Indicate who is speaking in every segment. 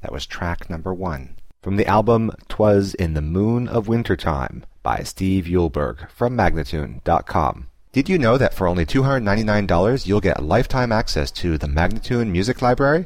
Speaker 1: That was track number 1. From the album 'Twas in the Moon of Wintertime by Steve Eulberg from Magnatune.com. Did you know that for only $299 you'll get lifetime access to the Magnatune Music Library?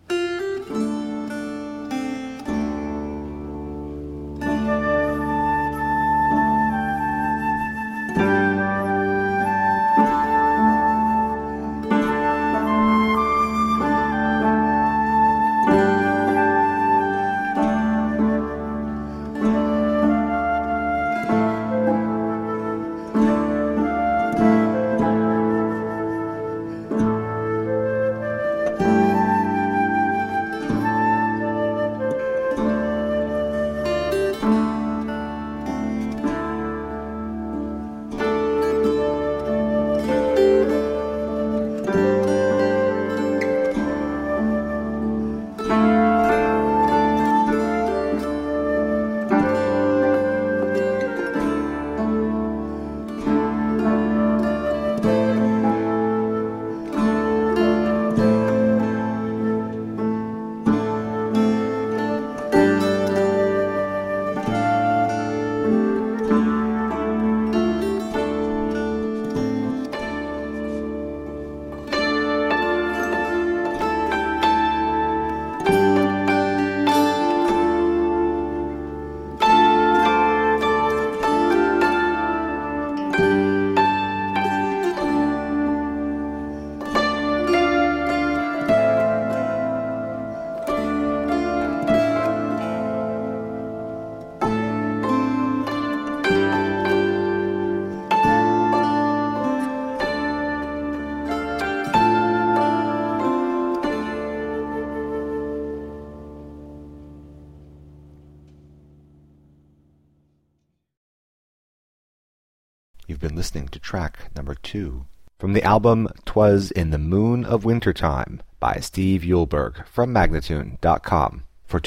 Speaker 1: You've been listening to track number 2 from the album 'Twas in the Moon of Wintertime by Steve Eulberg from Magnatune.com. For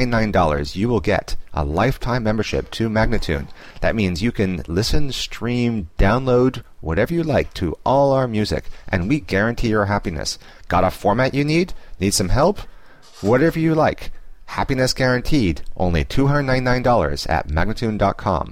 Speaker 1: $299 you will get a lifetime membership to Magnatune. That means you can listen, stream, download, whatever you like to all our music, and we guarantee your happiness. Got a format you need? Need some help? Whatever you like. Happiness guaranteed. Only $299 at Magnatune.com.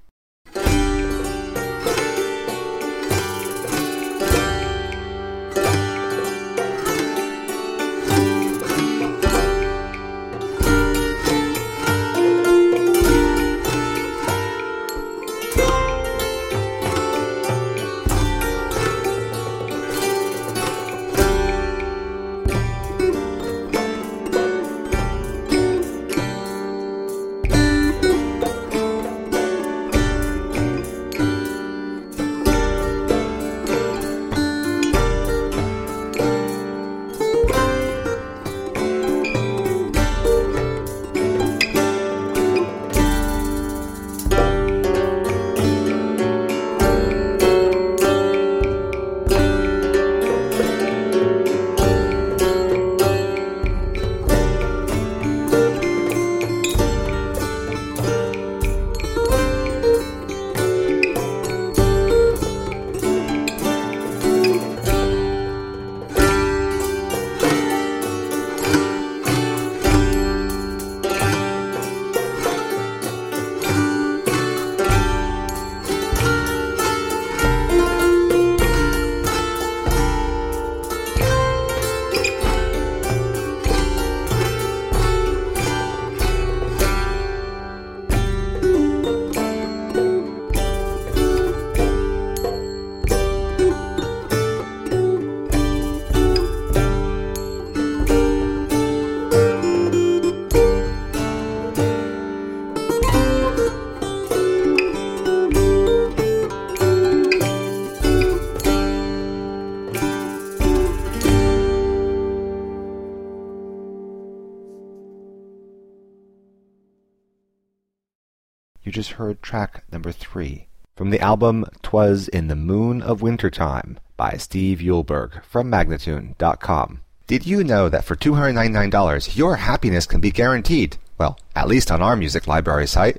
Speaker 1: You just heard track number 3 from the album 'Twas in the Moon of Wintertime by Steve Eulberg from Magnatune.com. Did you know that for $299 your happiness can be guaranteed? Well, at least on our music library site.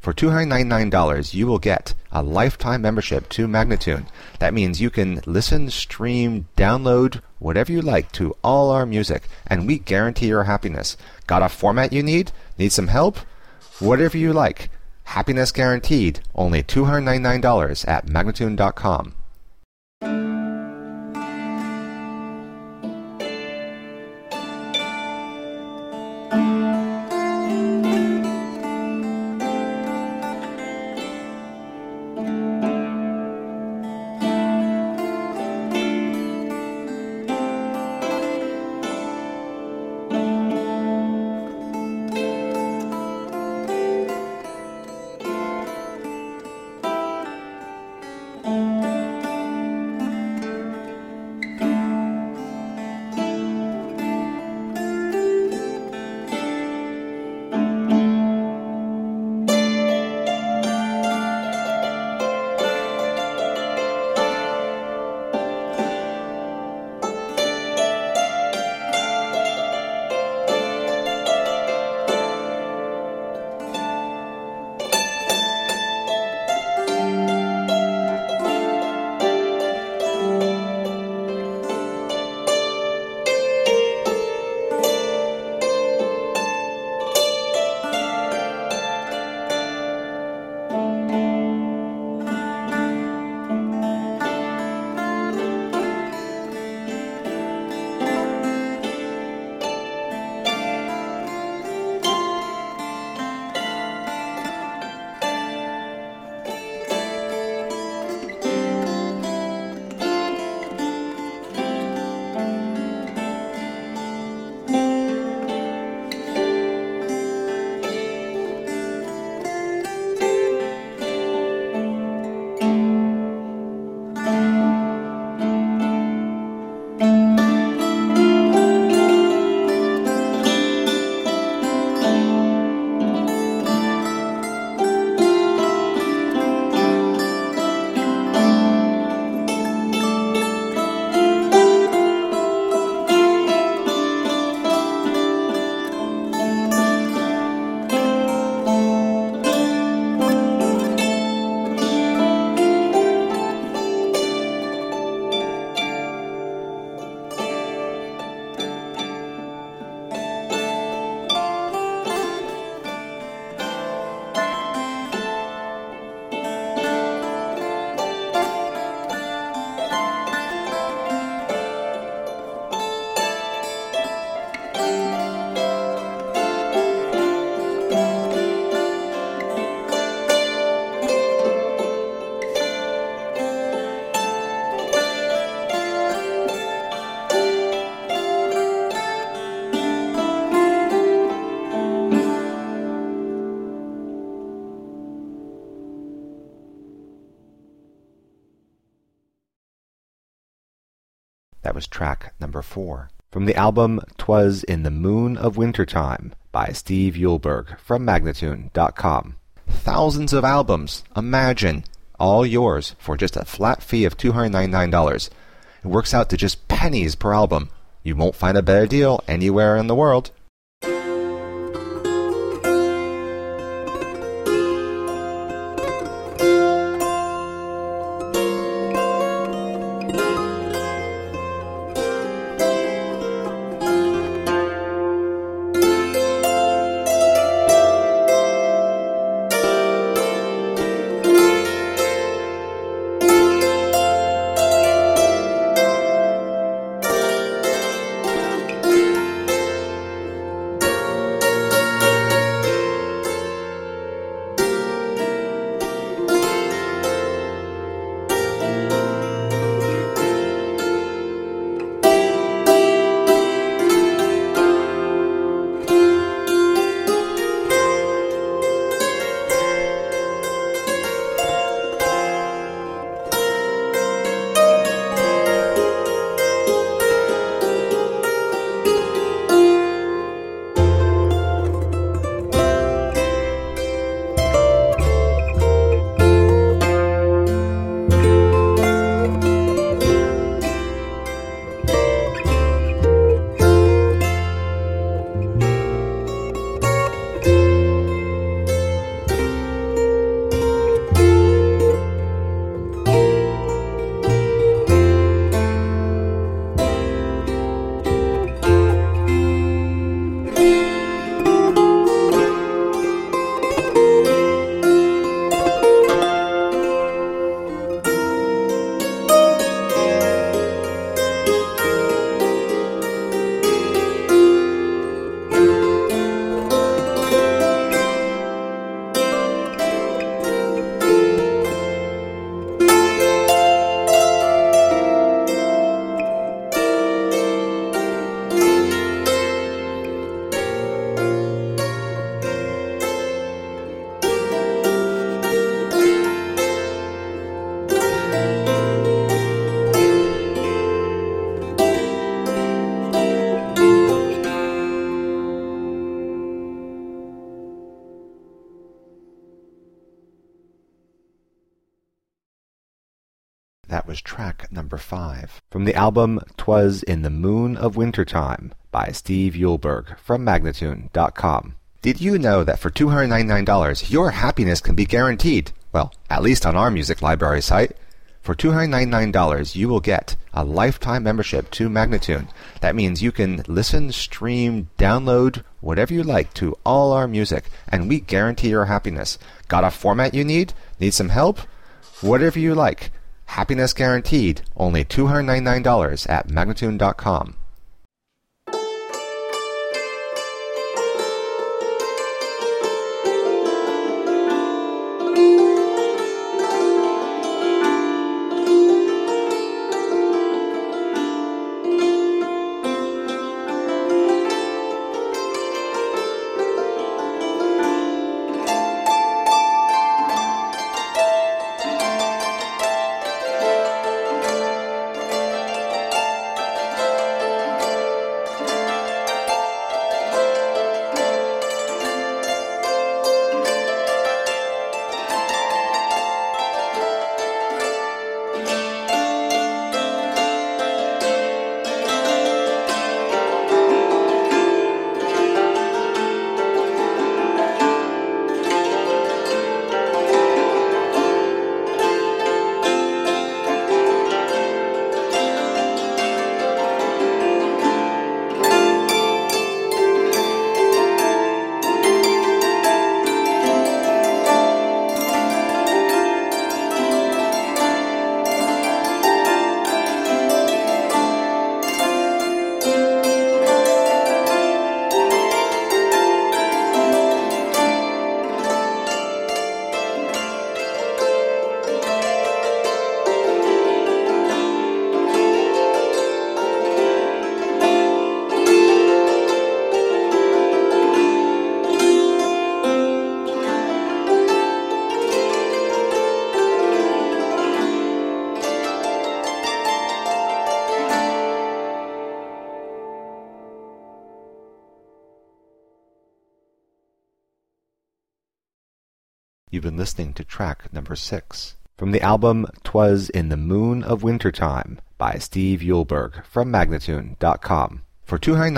Speaker 1: For $299, you will get a lifetime membership to Magnatune. That means you can listen, stream, download, whatever you like to all our music, and we guarantee your happiness. Got a format you need? Need some help? Whatever you like. Happiness guaranteed. Only $299 at Magnatune.com. That was track number 4. From the album "'Twas in the Moon of Wintertime" by Steve Eulberg from Magnatune.com. Thousands of albums, imagine, all yours for just a flat fee of $299. It works out to just pennies per album. You won't find a better deal anywhere in the world. That was track number 5 from the album 'Twas in the Moon of Wintertime by Steve Eulberg from Magnatune.com. Did you know that for $299 your happiness can be guaranteed? Well, at least on our music library site. For $299 you will get a lifetime membership to Magnatune. That means you can listen, stream, download, whatever you like to all our music, and we guarantee your happiness. Got a format you need? Need some help? Whatever you like. Happiness guaranteed. Only $299 at Magnatune.com. You've been listening to track number 6 from the album 'Twas in the Moon of Wintertime by Steve Eulberg from Magnatune.com. For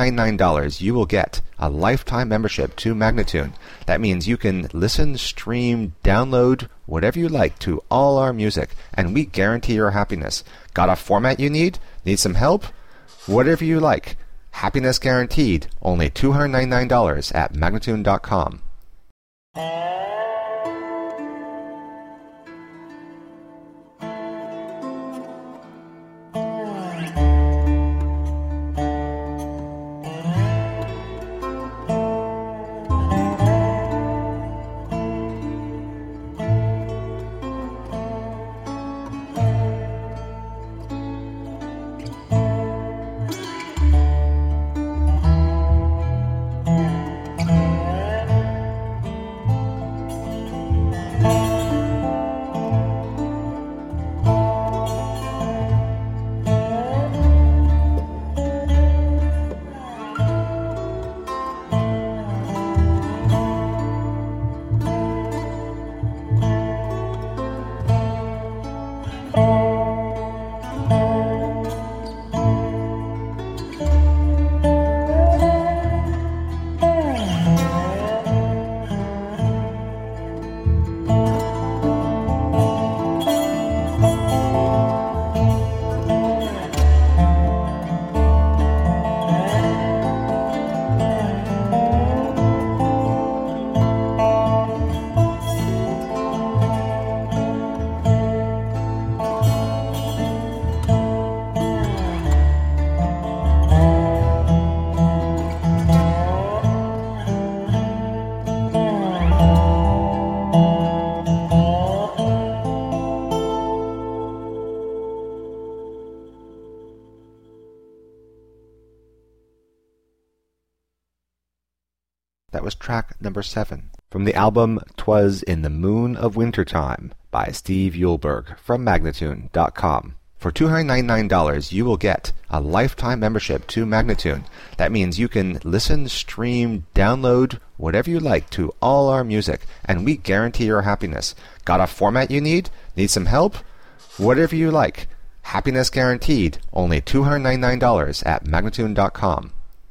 Speaker 1: $299 you will get a lifetime membership to Magnatune. That means you can listen, stream, download, whatever you like to all our music, and we guarantee your happiness. Got a format you need? Need some help? Whatever you like. Happiness guaranteed. Only $299 at Magnatune.com. That was track number 7 from the album 'Twas in the Moon of Wintertime by Steve Eulberg from Magnatune.com. For $299 you will get a lifetime membership to Magnatune. That means you can listen, stream, download, whatever you like to all our music, and we guarantee your happiness. Got a format you need? Need some help? Whatever you like. Happiness guaranteed. Only $299 at Magnatune.com.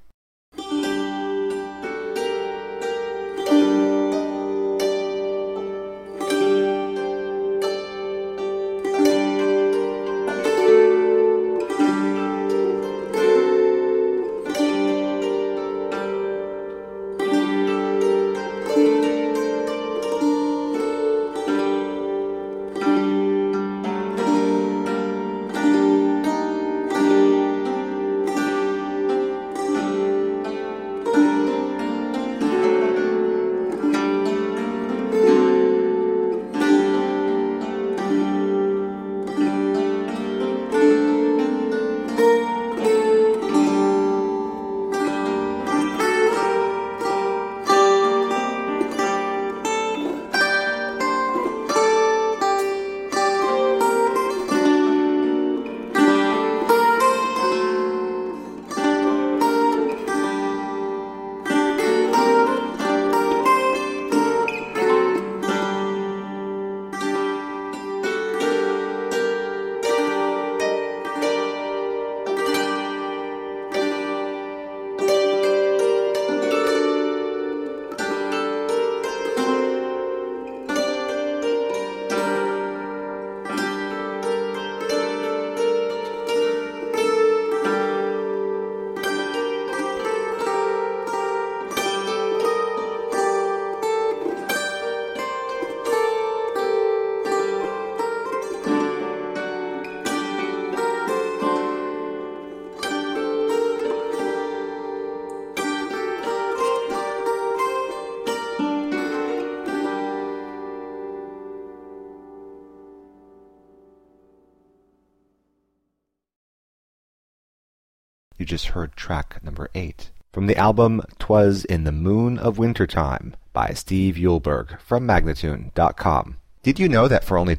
Speaker 1: You just heard track number 8 from the album "'Twas in the Moon of Wintertime" by Steve Eulberg from Magnatune.com. Did you know that for only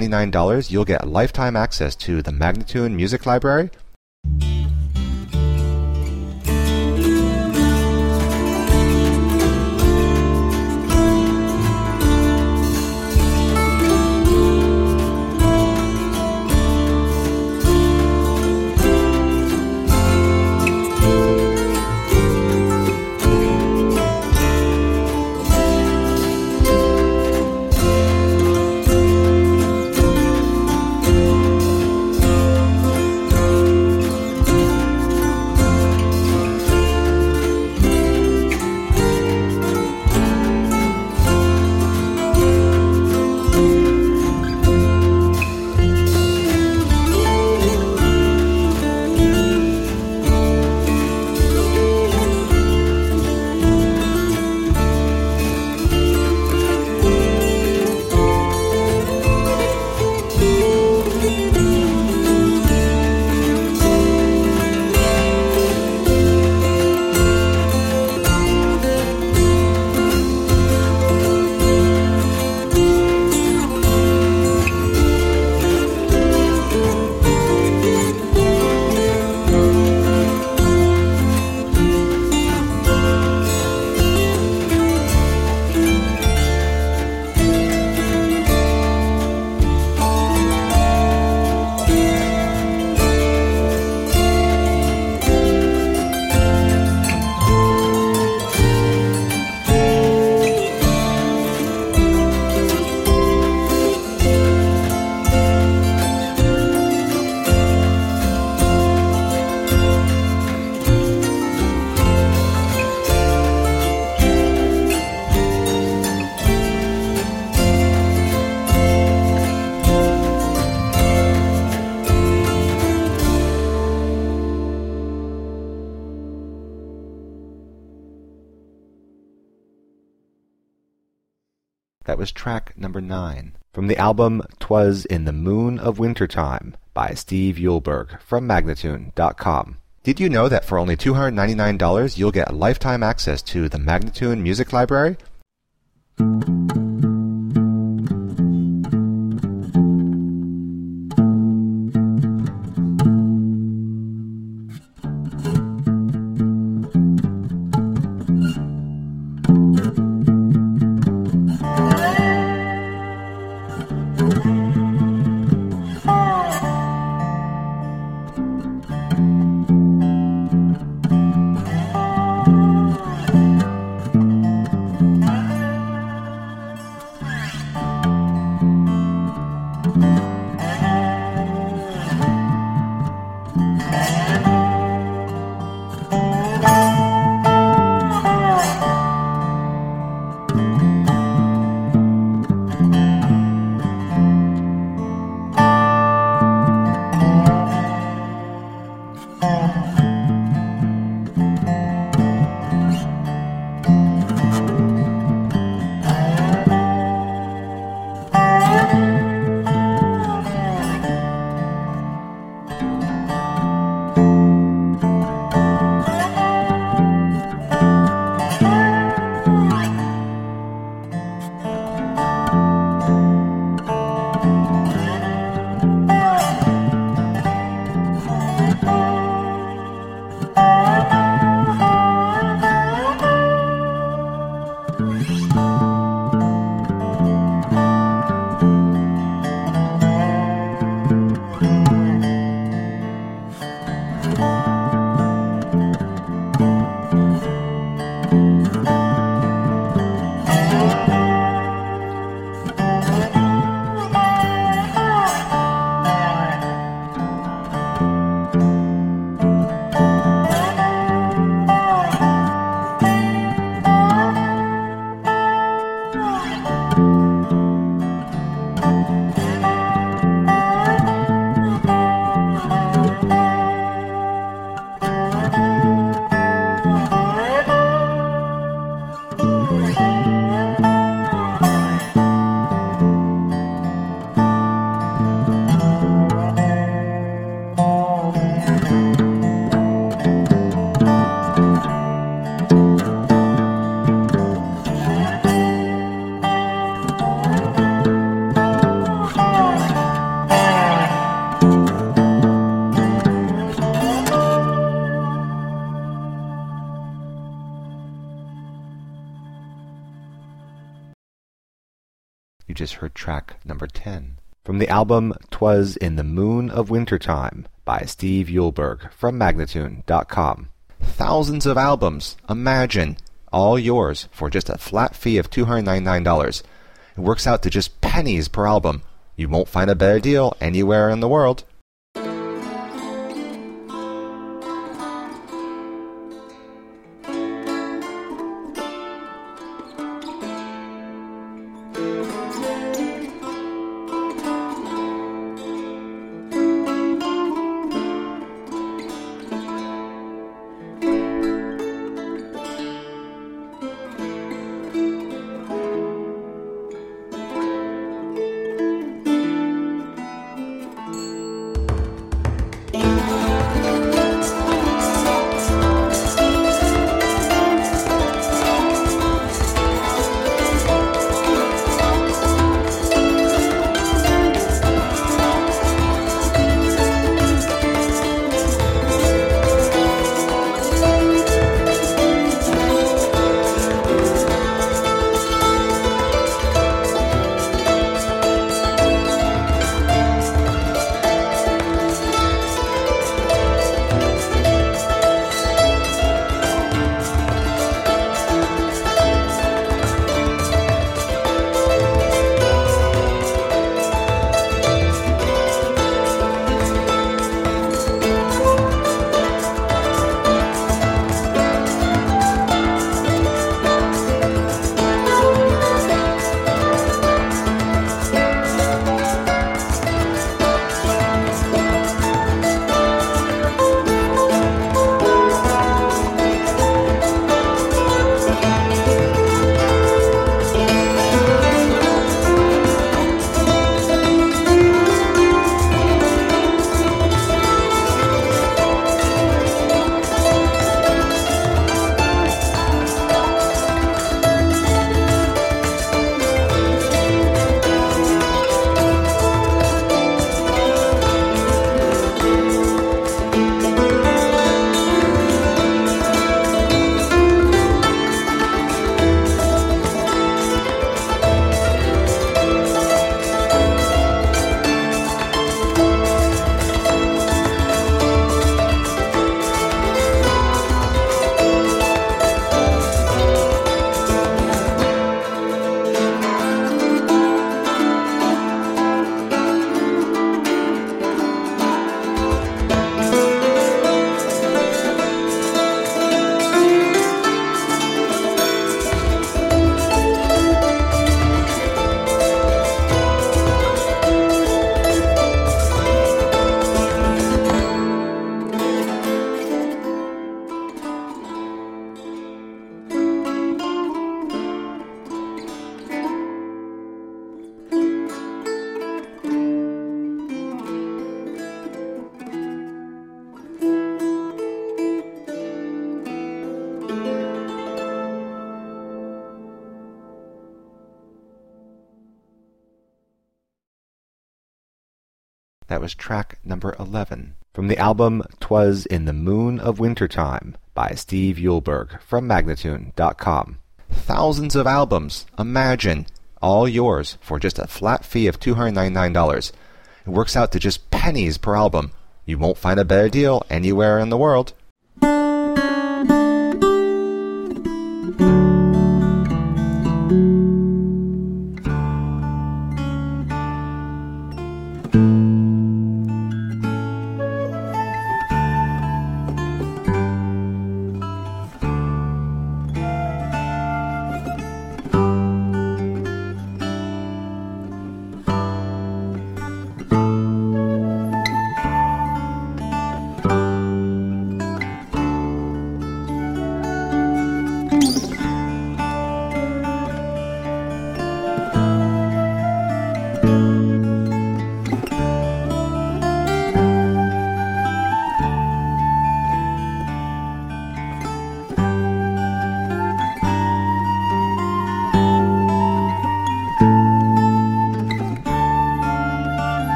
Speaker 1: $299 you'll get lifetime access to the Magnatune Music Library? That was track number 9 from the album "'Twas in the Moon of Wintertime" by Steve Eulberg from Magnatune.com. Did you know that for only $299 you'll get lifetime access to the Magnatune Music Library? just heard track number 10. From the album 'Twas in the Moon of Wintertime by Steve Eulberg from Magnatune.com. Thousands of albums, imagine, all yours for just a flat fee of $299. It works out to just pennies per album. You won't find a better deal anywhere in the world. That was track number 11. From the album 'Twas in the Moon of Wintertime by Steve Eulberg from Magnatune.com. Thousands of albums, imagine, all yours for just a flat fee of $299. It works out to just pennies per album. You won't find a better deal anywhere in the world.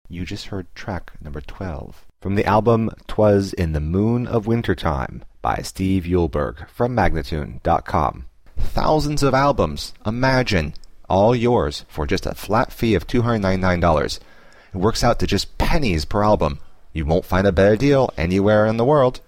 Speaker 1: You just heard track number 12 from the album 'Twas in the Moon of Wintertime by Steve Eulberg from Magnatune.com. Thousands of albums, imagine, all yours for just a flat fee of $299. It works out to just pennies per album. You won't find a better deal anywhere in the world.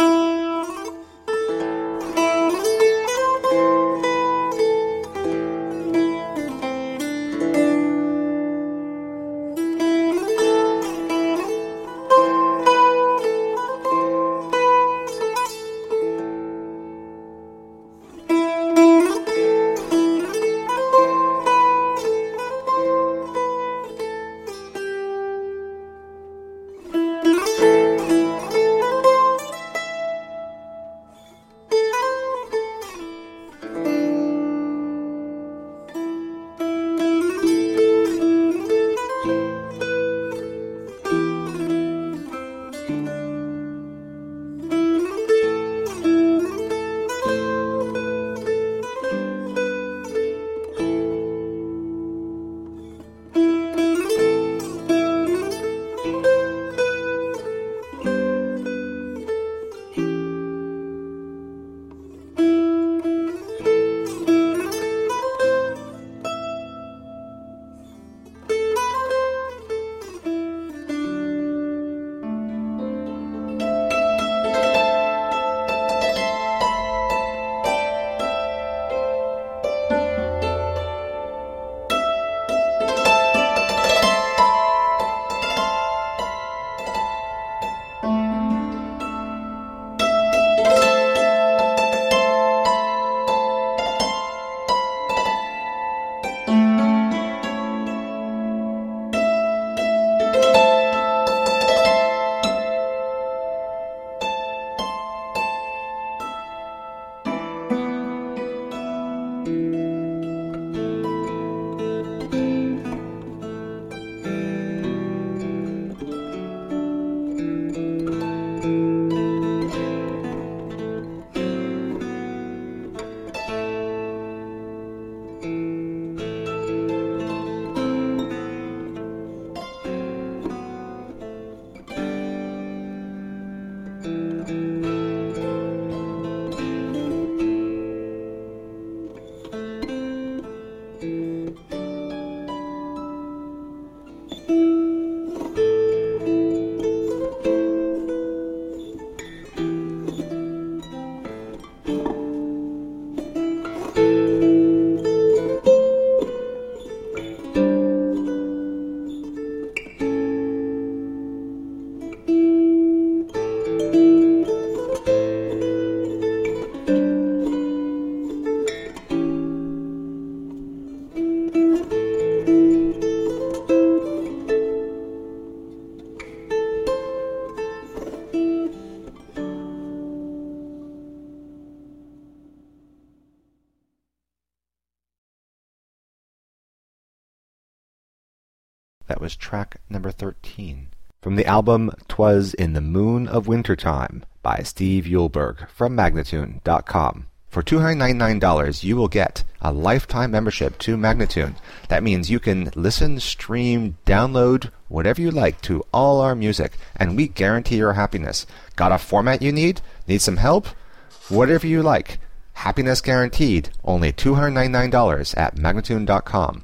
Speaker 1: That was track number 13 from the album 'Twas in the Moon of Wintertime by Steve Eulberg from Magnatune.com. For $299, you will get a lifetime membership to Magnatune. That means you can listen, stream, download, whatever you like to all our music, and we guarantee your happiness. Got a format you need? Need some help? Whatever you like. Happiness guaranteed. Only $299 at Magnatune.com.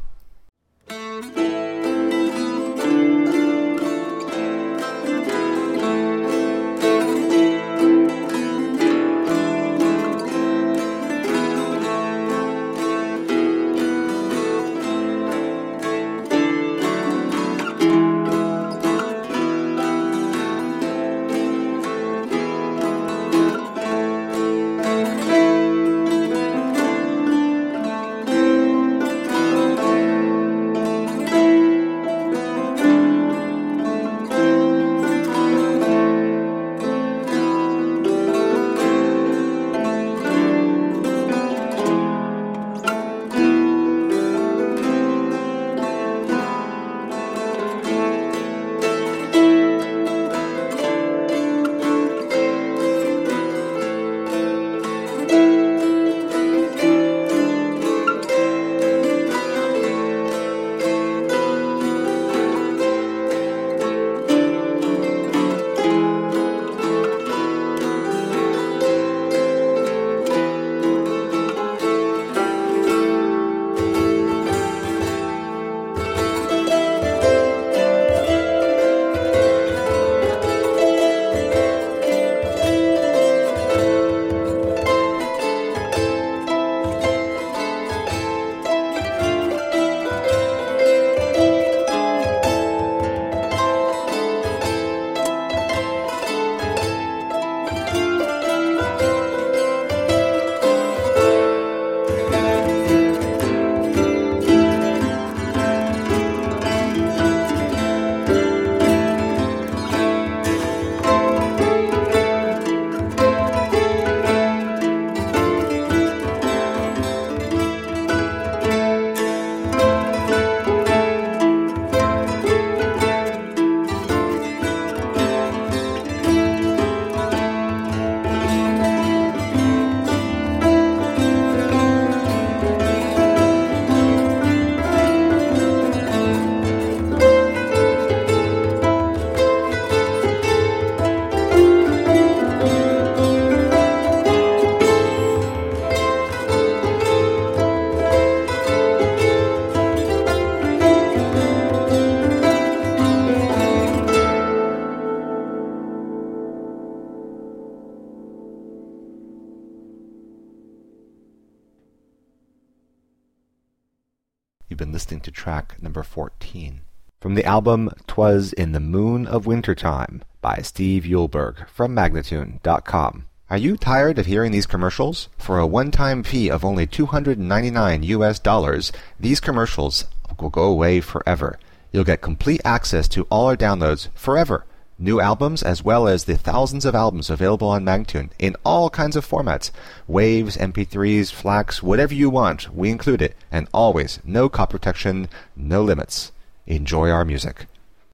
Speaker 1: You've been listening to track number 14. From the album 'Twas in the Moon of Wintertime by Steve Eulberg from Magnatune.com. Are you tired of hearing these commercials? For a one-time fee of only $299 US, these commercials will go away forever. You'll get complete access to all our downloads forever. New albums as well as the thousands of albums available on Magnatune in all kinds of formats. Waves, MP3s, FLACs, whatever you want, we include it. And always, no copy protection, no limits. Enjoy our music.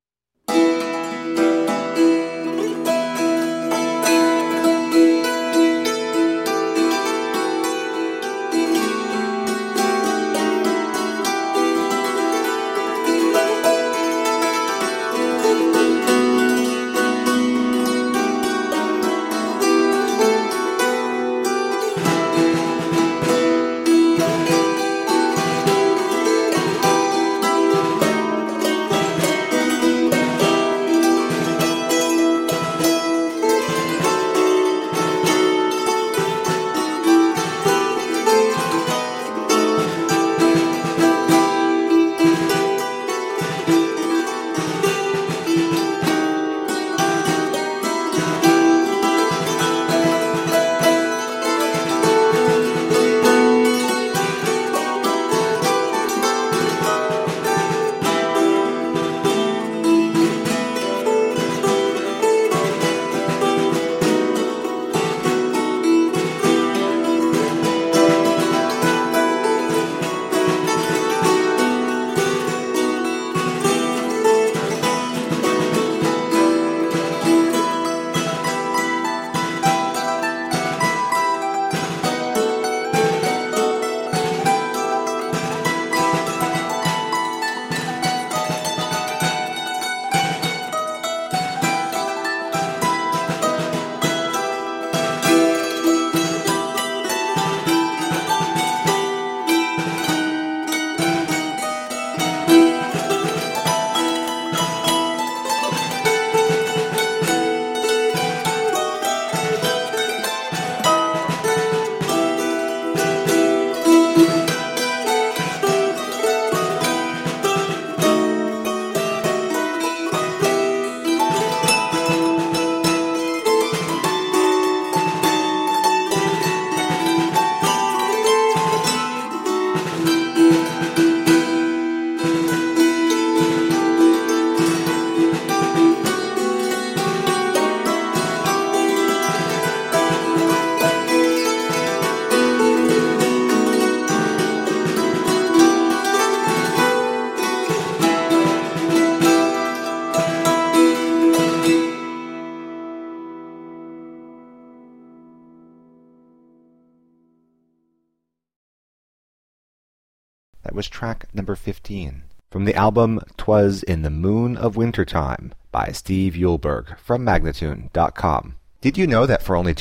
Speaker 1: That was track number 15. From the album 'Twas in the Moon of Wintertime by Steve Eulberg from Magnatune.com. Did you know that for only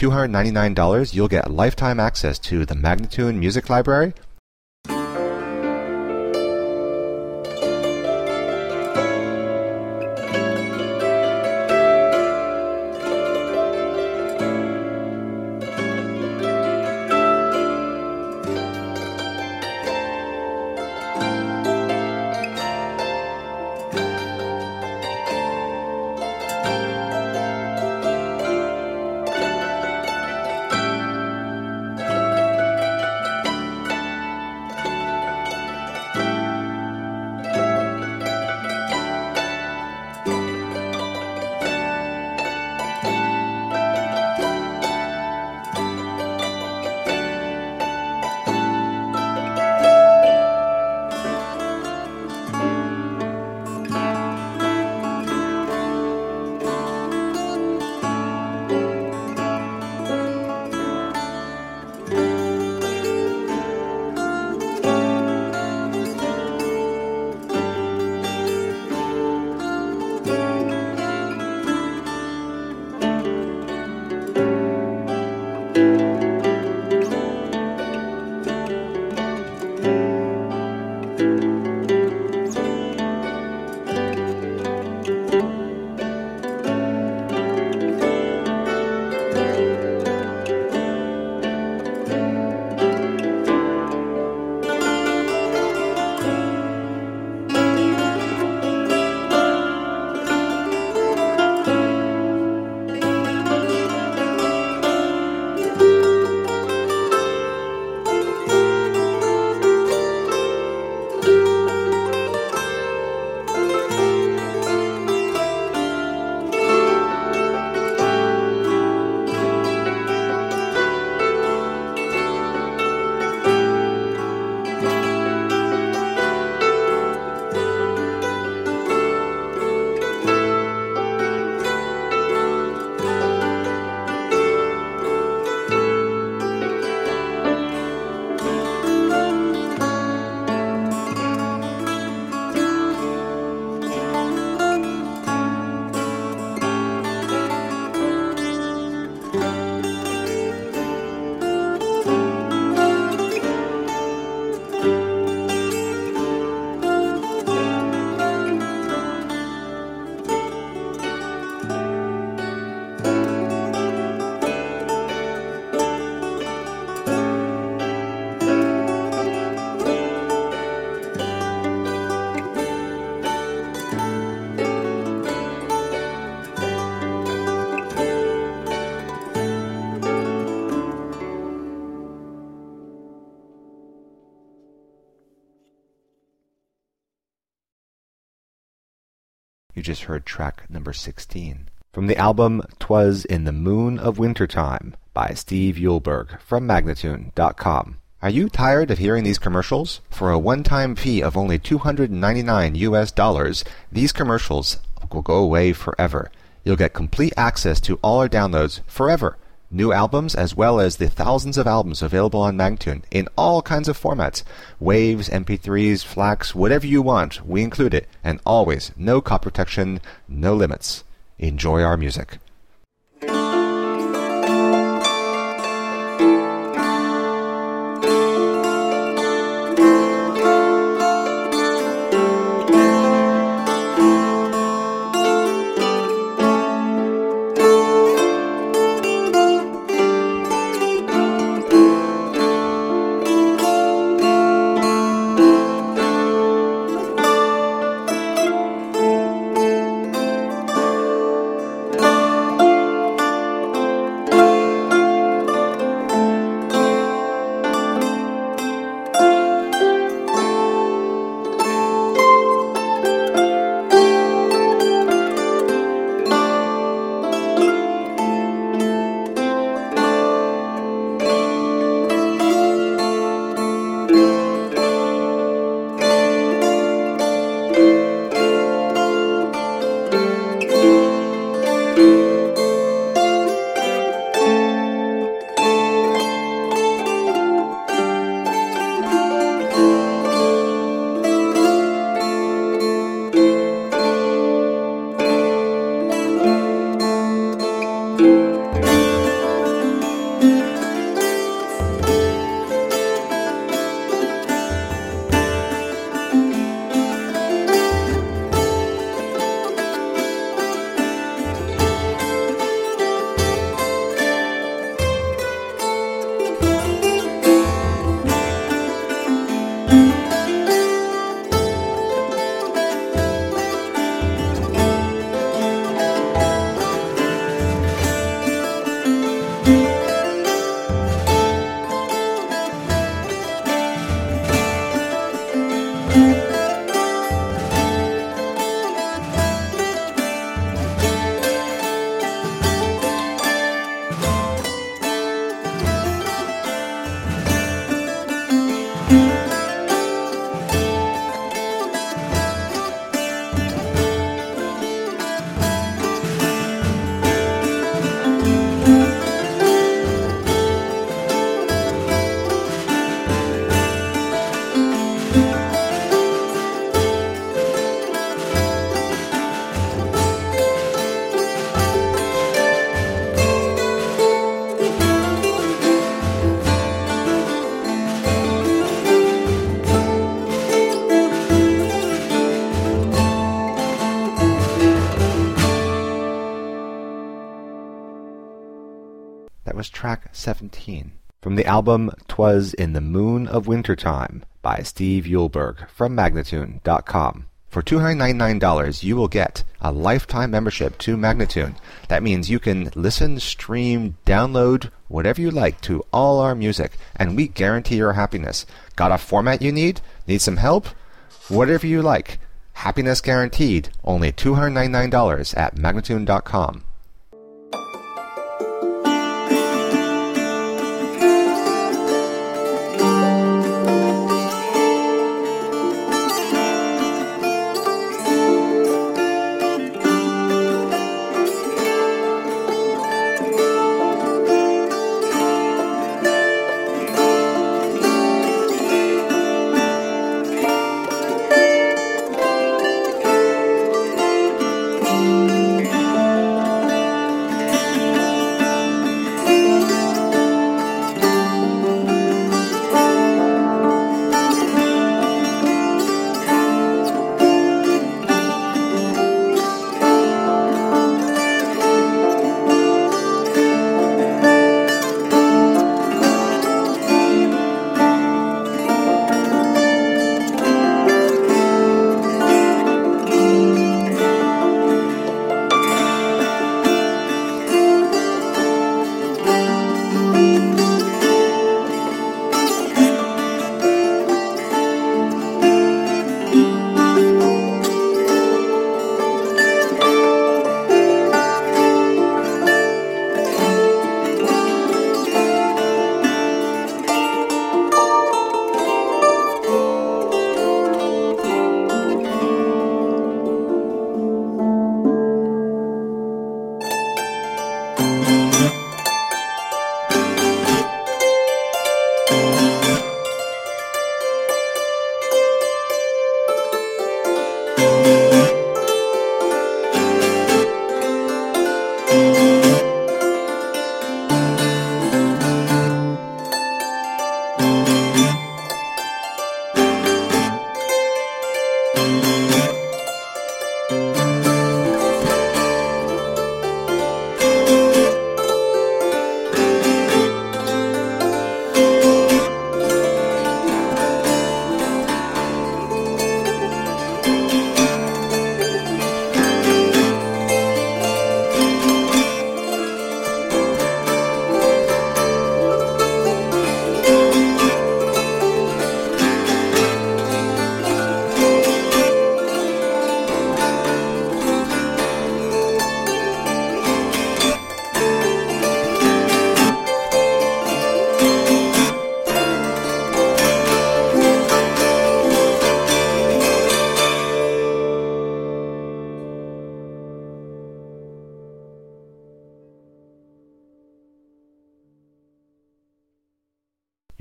Speaker 1: $299 you'll get lifetime access to the Magnatune Music Library? You just heard track number 16. From the album 'Twas in the Moon of Wintertime by Steve Eulberg from Magnatune.com. Are you tired of hearing these commercials? For a one-time fee of only $299, these commercials will go away forever. You'll get complete access to all our downloads forever. New albums as well as the thousands of albums available on Magnatune in all kinds of formats. Waves, MP3s, FLACs, whatever you want, we include it. And always, no copy protection, no limits. Enjoy our music. That was track 17. From the album 'Twas in the Moon of Wintertime by Steve Eulberg from Magnatune.com. For $299, you will get a lifetime membership to Magnatune. That means you can listen, stream, download, whatever you like to all our music, and we guarantee your happiness. Got a format you need? Need some help? Whatever you like. Happiness guaranteed. Only $299 at Magnatune.com.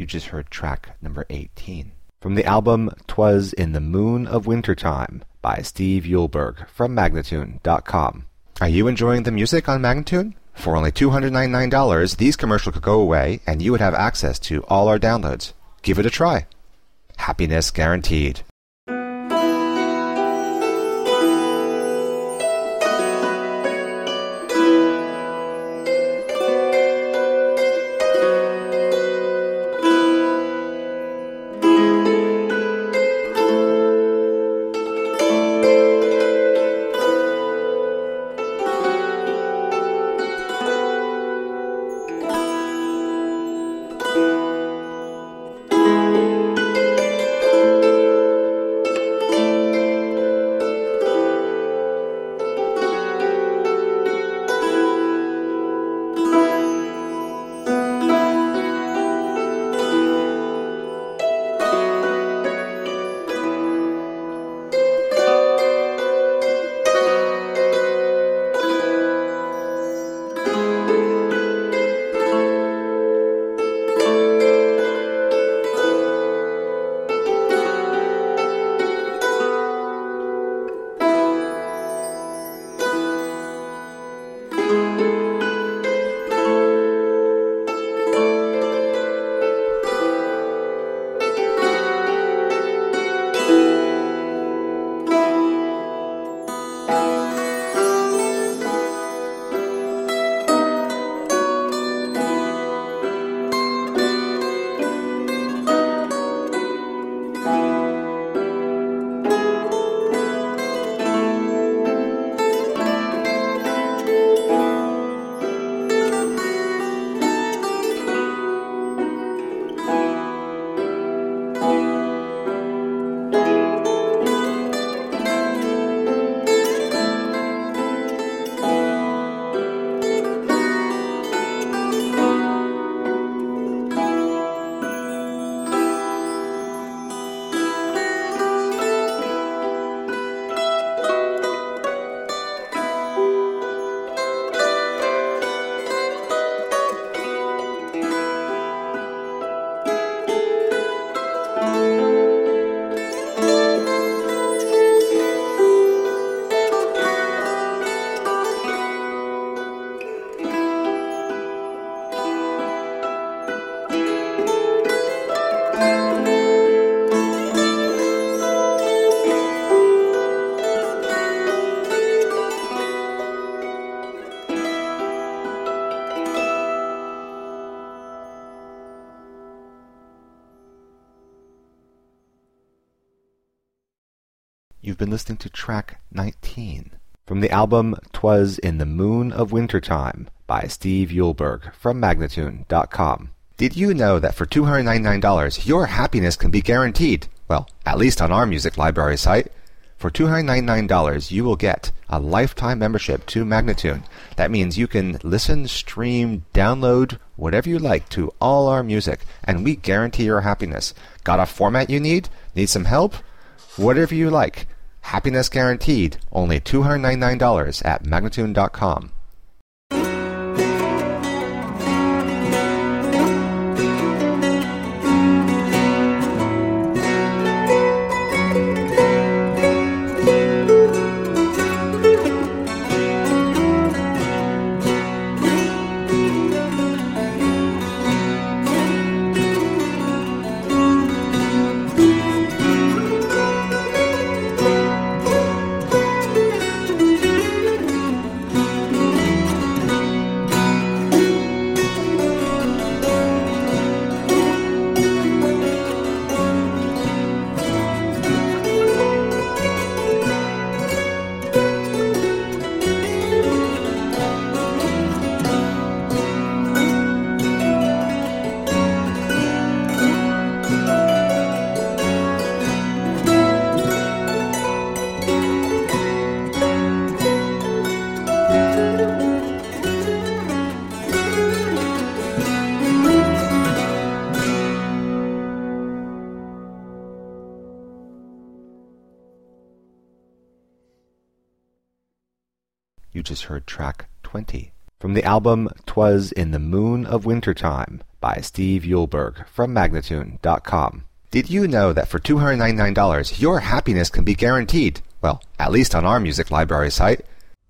Speaker 1: You just heard track number 18. From the album 'Twas in the Moon of Wintertime by Steve Eulberg from Magnatune.com. Are you enjoying the music on Magnatune? For only $299, these commercials could go away and you would have access to all our downloads. Give it a try. Happiness guaranteed. You've been listening to track 19 from the album 'Twas in the Moon of Wintertime by Steve Eulberg from Magnatune.com. Did you know that for $299 your happiness can be guaranteed? Well, at least on our music library site. For $299 you will get a lifetime membership to Magnatune. That means you can listen, stream, download, whatever you like to all our music, and we guarantee your happiness. Got a format you need? Need some help? Whatever you like. Happiness guaranteed. Only $299 at Magnatune.com. You just heard track 20 From the album 'Twas in the Moon of Wintertime by Steve Eulberg from Magnatune.com. Did you know that for $299 your happiness can be guaranteed? Well, at least on our music library site.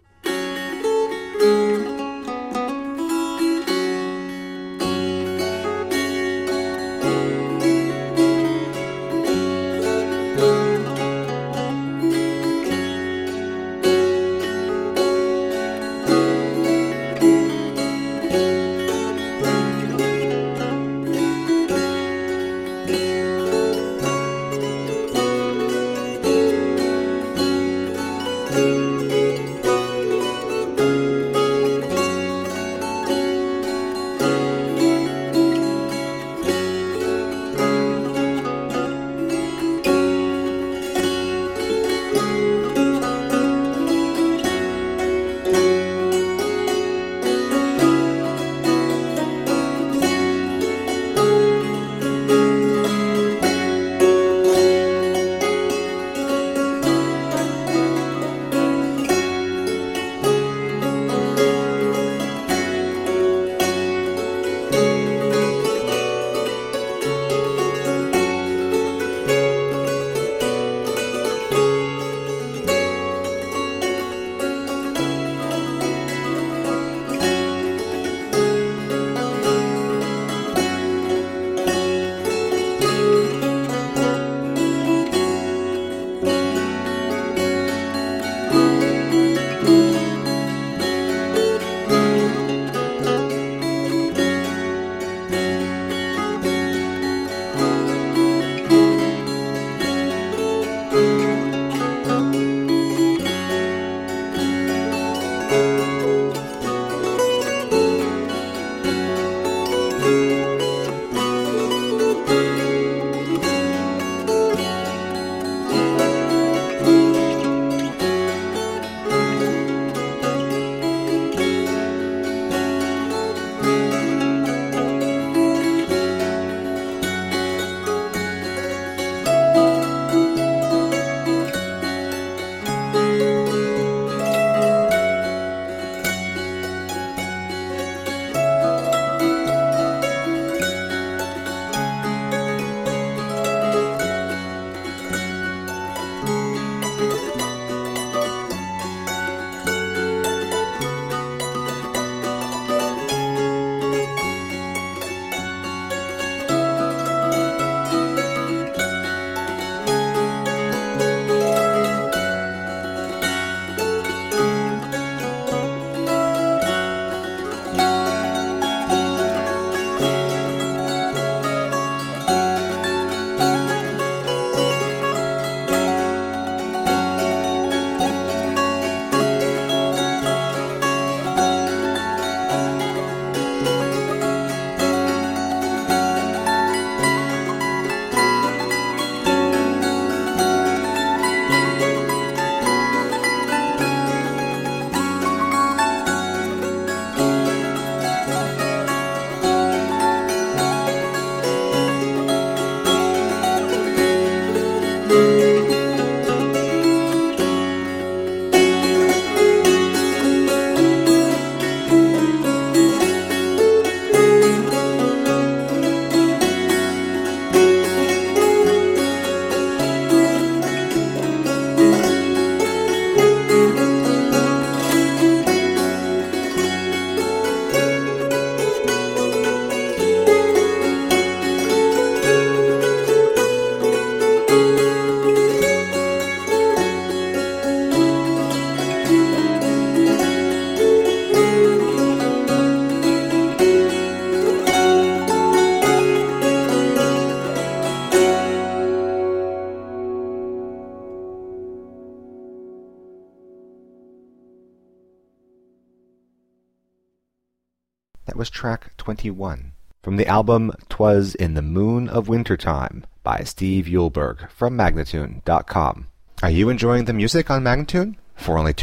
Speaker 1: That was track 21 from the album 'Twas in the Moon of Wintertime by Steve Eulberg from Magnatune.com. Are you enjoying the music on Magnatune? For only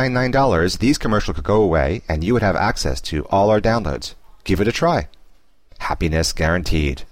Speaker 1: $299, these commercials could go away and you would have access to all our downloads. Give it a try. Happiness guaranteed.